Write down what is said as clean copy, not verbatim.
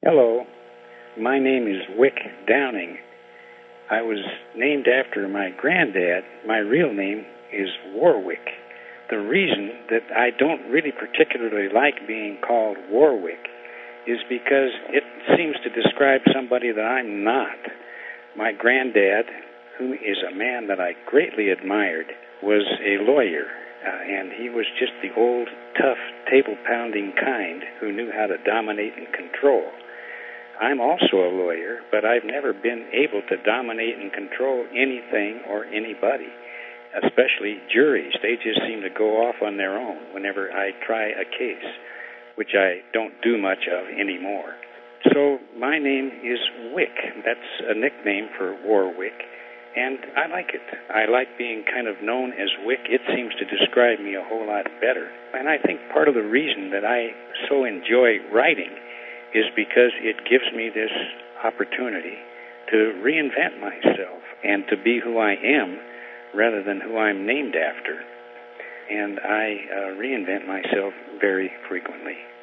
Hello, my name is Wick Downing. I was named after my granddad. My real name is Warwick. The reason that I don't really particularly like being called Warwick is because it seems to describe somebody that I'm not. My granddad, who is a man that I greatly admired, was a lawyer, and he was just the old, tough, table-pounding kind who knew how to dominate and control. I'm also a lawyer, but I've never been able to dominate and control anything or anybody, especially juries. They just seem to go off on their own whenever I try a case, which I don't do much of anymore. So my name is Wick. That's a nickname for Warwick, and I like it. I like being kind of known as Wick. It seems to describe me a whole lot better. And I think part of the reason that I so enjoy writing is because it gives me this opportunity to reinvent myself and to be who I am rather than who I'm named after. And I reinvent myself very frequently.